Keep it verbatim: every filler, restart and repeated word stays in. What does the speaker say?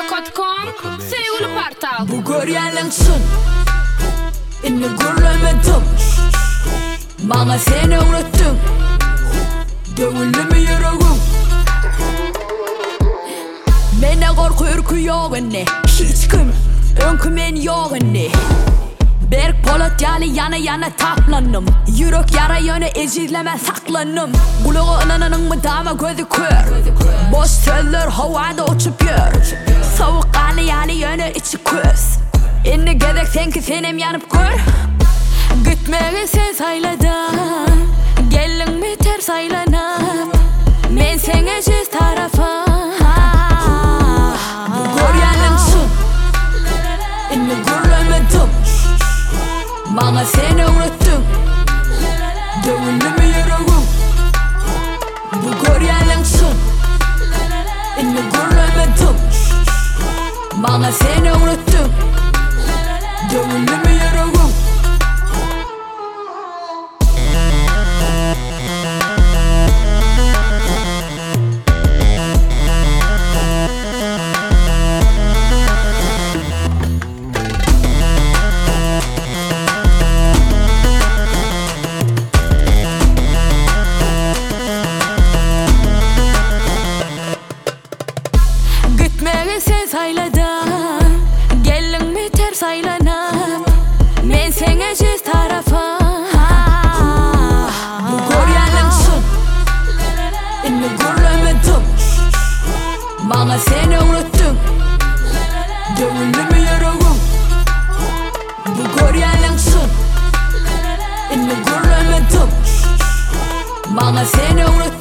com sevgili Partal. Bu görýänleňsin inni görlemedim. Maňa seni öwretdiň. Döwüldimi ýüregim. Mene gorky ürkü ýok inni. Hiç kim öňkü men ýok inni. Berk polat ýaly yana yana taplanım. Yürek yara ýöne ejizleme saklanım. Gulagy inananyňmy dama gözü kör. Boş sözler hawada uçup ýör. Sowuk gany ýaly ýöne içi köz. Inni gezek senki senem ýanyp gör. Gitmegi sen sayladan. Gelliňmi ters aylanap. Men seňe jiz tarafa. Bu görýänleňsin inni görlemedim. Maňa seni öwretdiň. Döwüldimi ýüregim. Bu görýänleňsin inni görlemedim. Maňa seni öwretdiň. Döwüldimi ýüregim. Gitmegi sen sayladan. Gelliňmi ters aylanap. Men seňe jiz tarafa. Bu görýänleňsin inni görlemedim. Maňa seni öwretdiň. Döwüldimi ýüregim. Bu görýänleňsin inni görlemedim. Maňa seni öwretdiň.